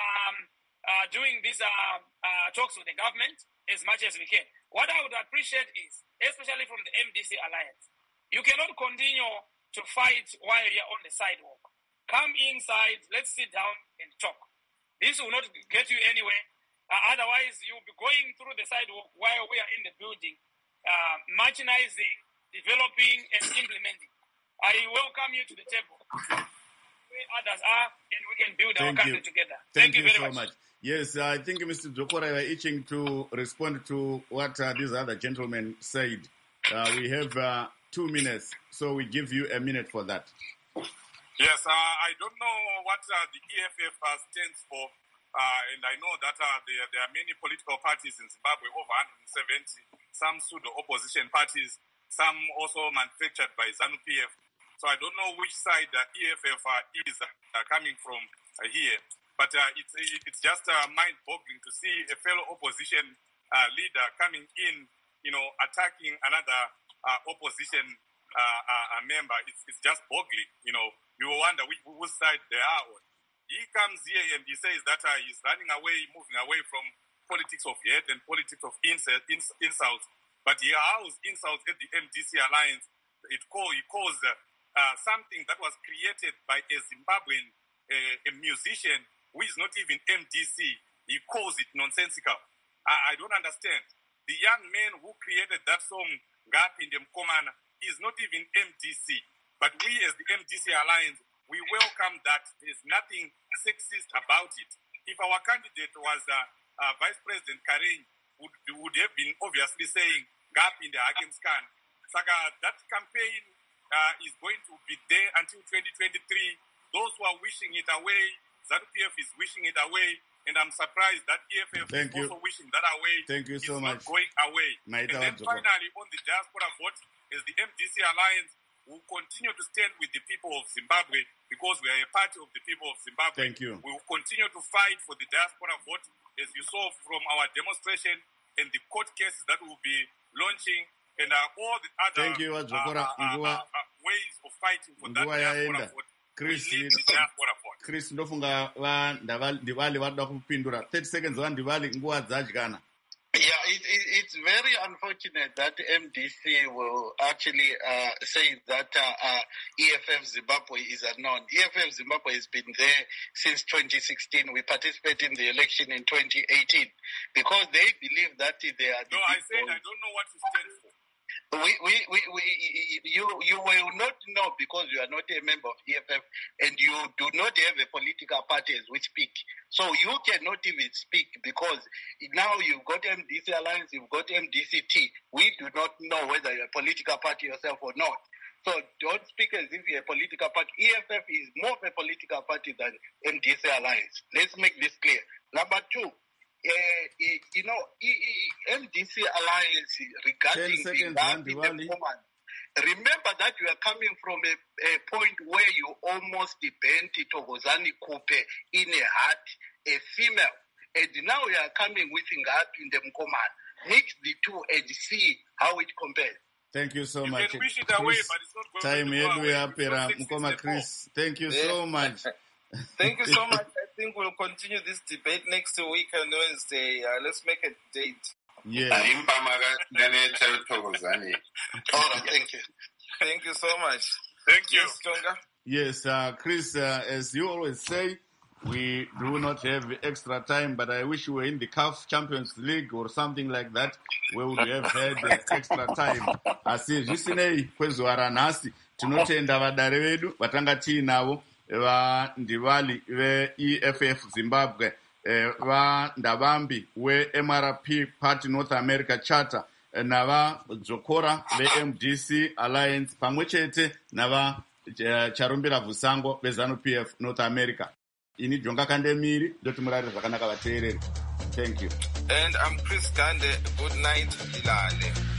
doing these talks with the government as much as we can. What I would appreciate is, especially from the MDC Alliance, you cannot continue to fight while you're on the sidewalk. Come inside, let's sit down and talk. This will not get you anywhere. Otherwise, you'll be going through the sidewalk while we are in the building, marginalizing, developing, and implementing. I welcome you to the table. Where others are, and we can build our country together. Thank you very much. Yes, I think Mr. Dzvokora, you are itching to respond to what these other gentlemen said. We have 2 minutes, so we give you a minute for that. Yes, I don't know what the EFF stands for, and I know that there are many political parties in Zimbabwe, over 170, some pseudo-opposition parties, some also manufactured by ZANU-PF. So I don't know which side the EFF is coming from here. But it's just mind-boggling to see a fellow opposition leader coming in, attacking another opposition member. It's just boggling. You wonder which side they are on. He comes here and he says that he's running away, moving away from politics of hate and politics of insults. But he housed insults at the MDC Alliance. He calls something that was created by a Zimbabwean a musician who is not even MDC. He calls it nonsensical. I don't understand. The young man who created that song, Ngapinde Mkomana, is not even MDC. But we as the MDC Alliance, we welcome that. There's nothing sexist about it. If our candidate was Vice President Karen, would have been obviously saying, Ngapinde Hakenskan. Saka, that campaign is going to be there until 2023. Those who are wishing it away, ZANU-PF is wishing it away, and I'm surprised that EFF is also wishing that away. Thank you so much. Not going away. And then finally, on the diaspora vote, as the MDC Alliance, will continue to stand with the people of Zimbabwe because we are a party of the people of Zimbabwe. Thank you. We will continue to fight for the diaspora vote, as you saw from our demonstration and the court cases that will be launching, and all the other ways of fighting for that diaspora vote. Chris, ndofunga Ndivali vada kupindura 30 seconds Ndivali nguva dzadyana. Yeah, it's very unfortunate that MDC will actually say that EFF Zimbabwe is unknown. EFF Zimbabwe has been there since 2016. We participated in the election in 2018 because they believe that they are. No, I said I don't know what to stand for. You will not know because you are not a member of EFF and you do not have a political party as we speak. So you cannot even speak because now you've got MDC Alliance, you've got MDCT. We do not know whether you're a political party yourself or not. So don't speak as if you're a political party. EFF is more of a political party than MDC Alliance. Let's make this clear. Number two, MDC Alliance regarding the woman. Remember that you are coming from a point where you almost bent Thokozani Kupe in a heart, a female, and now you are coming with Ngapinde Mkomana. Mix the two and see how it compares. Thank you so you much. Can wish it away, but it's not going to go away. Mkoma Chris, thank you so much. Thank you so much. I think we'll continue this debate next week on Wednesday. Let's make a date. Yeah. All right, thank you. Thank you so much. Thank you. Yes, Tonga. Yes, Chris, as you always say, we do not have extra time, but I wish we were in the CAF Champions League or something like that, where we would have had extra time. Asi zvisinei kwezuva ranhasi tinotenda vadare vedu vatanga tiinavo vaNdivali ve-EFF Zimbabwe, vaNdavambi we-MRP Party North America Charter, navaDzvokora ve-MDC Alliance pamwe chete navaCharumbira Vusango ve-ZANU-PF North America. Ini Jonga Kandemiri ndoti murari zvakanaka vateereri. Thank you. And I'm Chris Gande. Good night, Dilale.